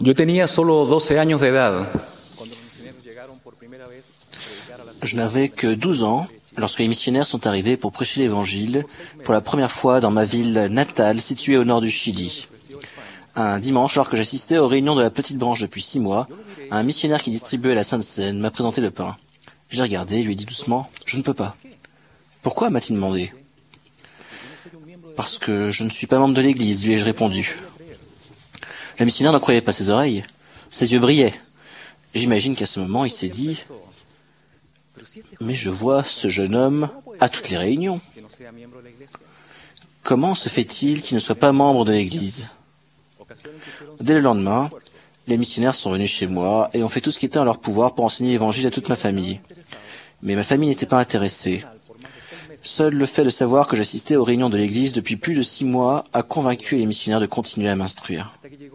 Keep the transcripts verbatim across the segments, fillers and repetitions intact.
Yo tenía solo doce años de edad. Je n'avais que douze ans lorsque les missionnaires sont arrivés pour prêcher l'Évangile pour la première fois dans ma ville natale située au nord du Chili. Un dimanche, alors que j'assistais aux réunions de la petite branche depuis six mois, un missionnaire qui distribuait la Sainte Seine m'a présenté le pain. J'ai regardé et lui ai dit doucement « Je ne peux pas ». « Pourquoi » m'a-t-il demandé. « Parce que je ne suis pas membre de l'Église », lui ai-je répondu. Le missionnaire n'en croyait pas ses oreilles. Ses yeux brillaient. J'imagine qu'à ce moment, il s'est dit « Mais je vois ce jeune homme à toutes les réunions. Comment se fait-il qu'il ne soit pas membre de l'Église ?» Dès le lendemain, les missionnaires sont venus chez moi et ont fait tout ce qui était en leur pouvoir pour enseigner l'Évangile à toute ma famille. Mais ma famille n'était pas intéressée. Seul le fait de savoir que j'assistais aux réunions de l'Église depuis plus de six mois a convaincu les missionnaires de continuer à m'instruire.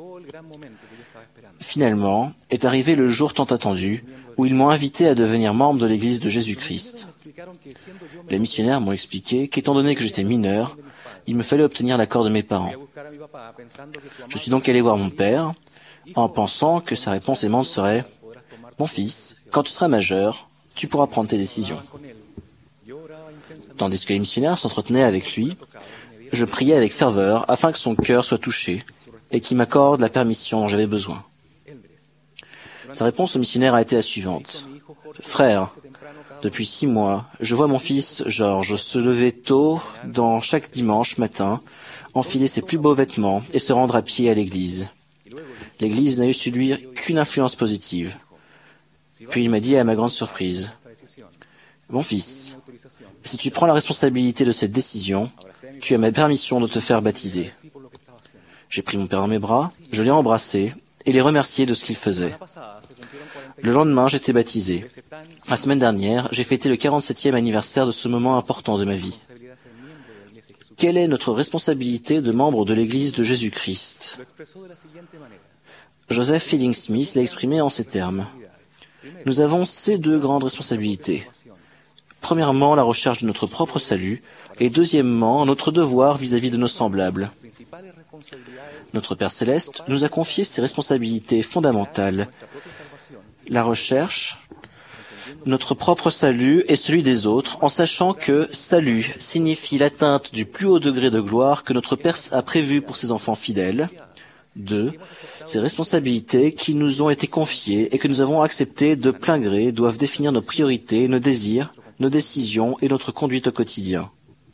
Finalement, est arrivé le jour tant attendu où ils m'ont invité à devenir membre de l'Église de Jésus-Christ. Les missionnaires m'ont expliqué qu'étant donné que j'étais mineur, il me fallait obtenir l'accord de mes parents. Je suis donc allé voir mon père en pensant que sa réponse aimante serait « Mon fils, quand tu seras majeur, tu pourras prendre tes décisions. » Tandis que les missionnaires s'entretenaient avec lui, je priais avec ferveur afin que son cœur soit touché et qu'il m'accorde la permission dont j'avais besoin. Sa réponse au missionnaire a été la suivante. « Frère, depuis six mois, je vois mon fils Georges se lever tôt dans chaque dimanche matin, enfiler ses plus beaux vêtements et se rendre à pied à l'église. L'église n'a eu sur lui qu'une influence positive. » Puis il m'a dit à ma grande surprise, « Mon fils, si tu prends la responsabilité de cette décision, tu as ma permission de te faire baptiser. » J'ai pris mon père dans mes bras, je l'ai embrassé et l'ai remercié de ce qu'il faisait. Le lendemain, j'étais baptisé. La semaine dernière, j'ai fêté le quarante-septième anniversaire de ce moment important de ma vie. Quelle est notre responsabilité de membre de l'Église de Jésus-Christ? Joseph Fielding Smith l'a exprimé en ces termes. Nous avons ces deux grandes responsabilités. Premièrement, la recherche de notre propre salut, et deuxièmement, notre devoir vis-à-vis de nos semblables. Notre Père Céleste nous a confié ces responsabilités fondamentales. La recherche, notre propre salut et celui des autres, en sachant que salut signifie l'atteinte du plus haut degré de gloire que notre Père a prévu pour ses enfants fidèles. Deux, ces responsabilités qui nous ont été confiées et que nous avons acceptées de plein gré doivent définir nos priorités, nos désirs, nos décisions et notre conduite au quotidien.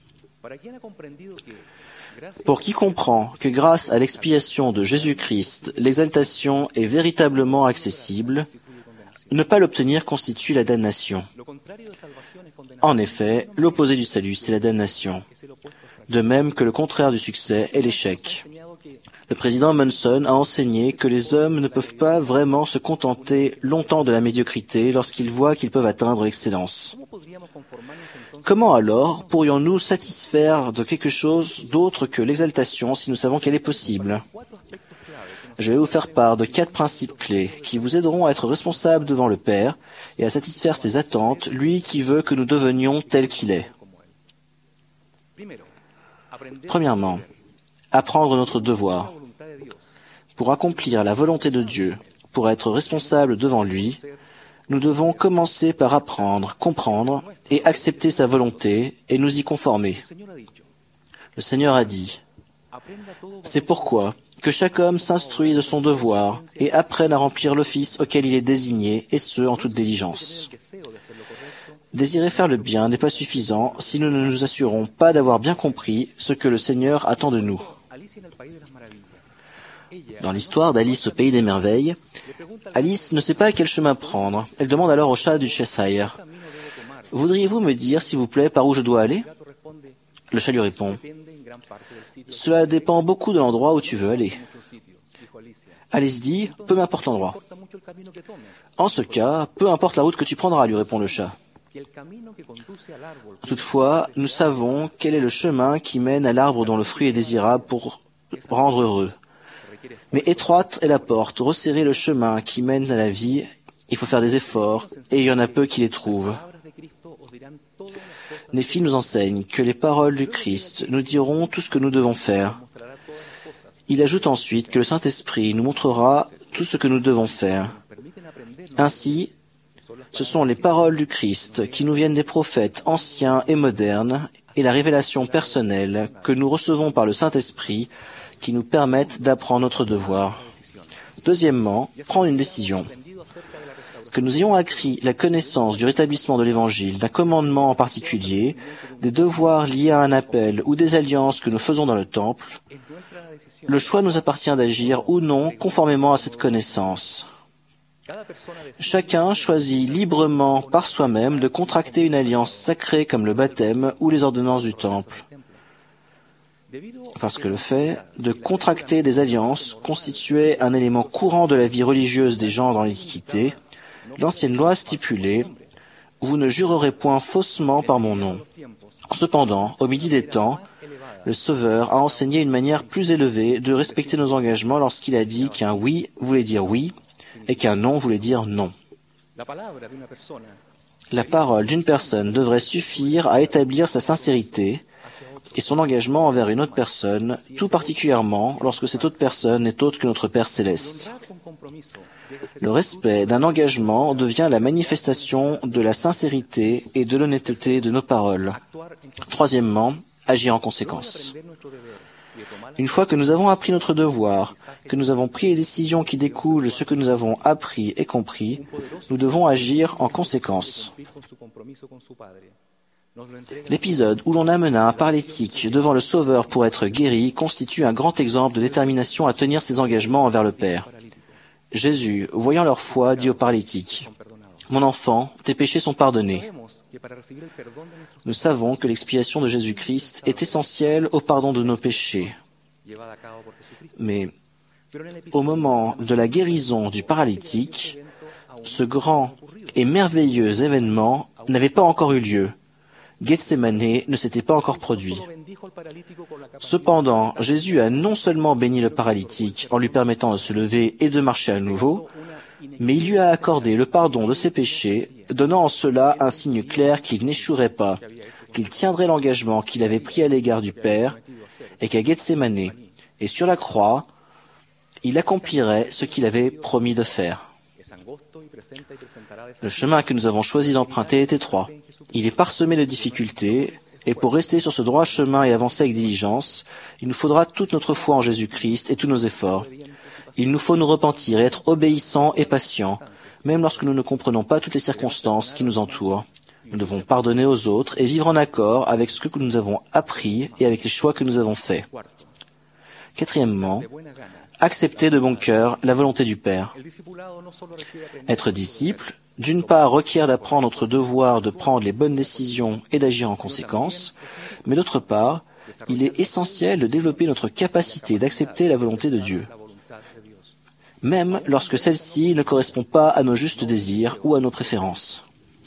Pour qui comprend que grâce à l'expiation de Jésus-Christ, l'exaltation est véritablement accessible, ne pas l'obtenir constitue la damnation. En effet, l'opposé du salut, c'est la damnation. De même que le contraire du succès est l'échec. Le président Monson a enseigné que les hommes ne peuvent pas vraiment se contenter longtemps de la médiocrité lorsqu'ils voient qu'ils peuvent atteindre l'excellence. Comment alors pourrions-nous satisfaire de quelque chose d'autre que l'exaltation si nous savons qu'elle est possible? Je vais vous faire part de quatre principes clés qui vous aideront à être responsables devant le Père et à satisfaire ses attentes, lui qui veut que nous devenions tels qu'il est. Premièrement, apprendre notre devoir. Pour accomplir la volonté de Dieu, pour être responsable devant lui, nous devons commencer par apprendre, comprendre et accepter sa volonté et nous y conformer. Le Seigneur a dit, « C'est pourquoi que chaque homme s'instruise de son devoir et apprenne à remplir l'office auquel il est désigné, et ce, en toute diligence. » Désirer faire le bien n'est pas suffisant si nous ne nous assurons pas d'avoir bien compris ce que le Seigneur attend de nous. Dans l'histoire d'Alice au Pays des Merveilles, Alice ne sait pas quel chemin prendre. Elle demande alors au chat du Cheshire, « Voudriez-vous me dire, s'il vous plaît, par où je dois aller ?» Le chat lui répond, « Cela dépend beaucoup de l'endroit où tu veux aller. » Alice dit, « Peu m'importe l'endroit. »« En ce cas, peu importe la route que tu prendras, » lui répond le chat. Toutefois, nous savons quel est le chemin qui mène à l'arbre dont le fruit est désirable pour rendre heureux. Mais étroite est la porte, resserré le chemin qui mène à la vie, il faut faire des efforts, et il y en a peu qui les trouvent. Néphi nous enseigne que les paroles du Christ nous diront tout ce que nous devons faire. Il ajoute ensuite que le Saint-Esprit nous montrera tout ce que nous devons faire. Ainsi, ce sont les paroles du Christ qui nous viennent des prophètes anciens et modernes et la révélation personnelle que nous recevons par le Saint-Esprit qui nous permettent d'apprendre notre devoir. Deuxièmement, prendre une décision. Que nous ayons acquis la connaissance du rétablissement de l'Évangile, d'un commandement en particulier, des devoirs liés à un appel ou des alliances que nous faisons dans le temple, le choix nous appartient d'agir ou non conformément à cette connaissance. Chacun choisit librement par soi-même de contracter une alliance sacrée comme le baptême ou les ordonnances du temple. Parce que le fait de contracter des alliances constituait un élément courant de la vie religieuse des gens dans l'Antiquité, l'ancienne loi stipulait « Vous ne jurerez point faussement par mon nom ». Cependant, au midi des temps, le Sauveur a enseigné une manière plus élevée de respecter nos engagements lorsqu'il a dit qu'un oui voulait dire oui et qu'un non voulait dire non. La parole d'une personne devrait suffire à établir sa sincérité et son engagement envers une autre personne, tout particulièrement lorsque cette autre personne n'est autre que notre Père céleste. Le respect d'un engagement devient la manifestation de la sincérité et de l'honnêteté de nos paroles. Troisièmement, agir en conséquence. Une fois que nous avons appris notre devoir, que nous avons pris les décisions qui découlent de ce que nous avons appris et compris, nous devons agir en conséquence. L'épisode où l'on amena un paralytique devant le Sauveur pour être guéri constitue un grand exemple de détermination à tenir ses engagements envers le Père. Jésus, voyant leur foi, dit au paralytique, « Mon enfant, tes péchés sont pardonnés. » Nous savons que l'expiation de Jésus-Christ est essentielle au pardon de nos péchés. Mais au moment de la guérison du paralytique, ce grand et merveilleux événement n'avait pas encore eu lieu. Gethsémane ne s'était pas encore produit. Cependant, Jésus a non seulement béni le paralytique en lui permettant de se lever et de marcher à nouveau, mais il lui a accordé le pardon de ses péchés, donnant en cela un signe clair qu'il n'échouerait pas, qu'il tiendrait l'engagement qu'il avait pris à l'égard du Père, et qu'à Gethsémane et sur la croix, il accomplirait ce qu'il avait promis de faire. Le chemin que nous avons choisi d'emprunter est étroit. Il est parsemé de difficultés, et pour rester sur ce droit chemin et avancer avec diligence, il nous faudra toute notre foi en Jésus-Christ et tous nos efforts. Il nous faut nous repentir et être obéissants et patients, même lorsque nous ne comprenons pas toutes les circonstances qui nous entourent. Nous devons pardonner aux autres et vivre en accord avec ce que nous avons appris et avec les choix que nous avons faits. Quatrièmement, accepter de bon cœur la volonté du Père. Être disciple, d'une part, requiert d'apprendre notre devoir de prendre les bonnes décisions et d'agir en conséquence, mais d'autre part, il est essentiel de développer notre capacité d'accepter la volonté de Dieu, même lorsque celle-ci ne correspond pas à nos justes désirs ou à nos préférences.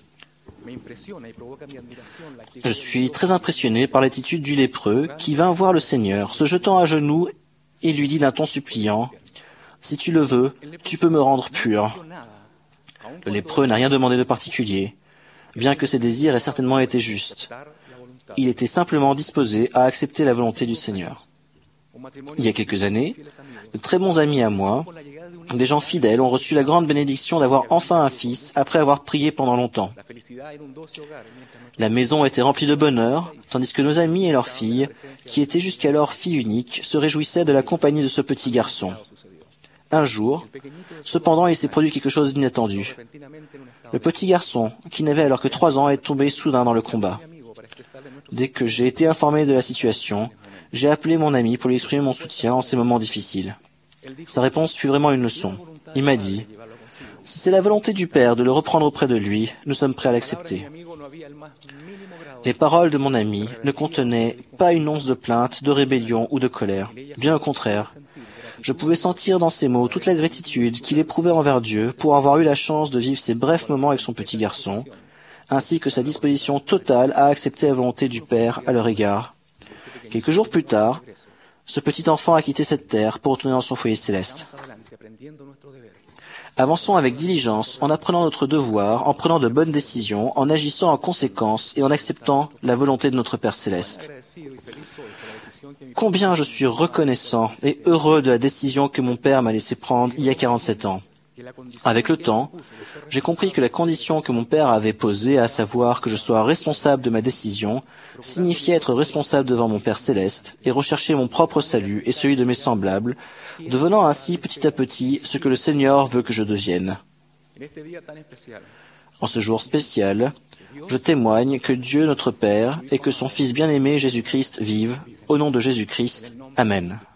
Je suis très impressionné par l'attitude du lépreux qui vint voir le Seigneur, se jetant à genoux et lui dit d'un ton suppliant, « Si tu le veux, tu peux me rendre pur. » Le lépreux n'a rien demandé de particulier, bien que ses désirs aient certainement été justes. Il était simplement disposé à accepter la volonté du Seigneur. Il y a quelques années, de très bons amis à moi, des gens fidèles, ont reçu la grande bénédiction d'avoir enfin un fils après avoir prié pendant longtemps. La maison était remplie de bonheur, tandis que nos amis et leurs filles, qui étaient jusqu'alors filles uniques, se réjouissaient de la compagnie de ce petit garçon. Un jour, cependant, il s'est produit quelque chose d'inattendu. Le petit garçon, qui n'avait alors que trois ans, est tombé soudain dans le combat. Dès que j'ai été informé de la situation, j'ai appelé mon ami pour lui exprimer mon soutien en ces moments difficiles. Sa réponse fut vraiment une leçon. Il m'a dit, « Si c'est la volonté du Père de le reprendre auprès de lui, nous sommes prêts à l'accepter. » Les paroles de mon ami ne contenaient pas une once de plainte, de rébellion ou de colère. Bien au contraire. Je pouvais sentir dans ses mots toute la gratitude qu'il éprouvait envers Dieu pour avoir eu la chance de vivre ces brefs moments avec son petit garçon, ainsi que sa disposition totale à accepter la volonté du Père à leur égard. Quelques jours plus tard, ce petit enfant a quitté cette terre pour retourner dans son foyer céleste. Avançons avec diligence en apprenant notre devoir, en prenant de bonnes décisions, en agissant en conséquence et en acceptant la volonté de notre Père céleste. Combien je suis reconnaissant et heureux de la décision que mon père m'a laissé prendre il y a quarante-sept ans. Avec le temps, j'ai compris que la condition que mon père avait posée, à savoir que je sois responsable de ma décision, signifiait être responsable devant mon Père céleste et rechercher mon propre salut et celui de mes semblables, devenant ainsi petit à petit ce que le Seigneur veut que je devienne. En ce jour spécial, je témoigne que Dieu notre Père et que son Fils bien-aimé Jésus-Christ vivent. Au nom de Jésus-Christ, Amen.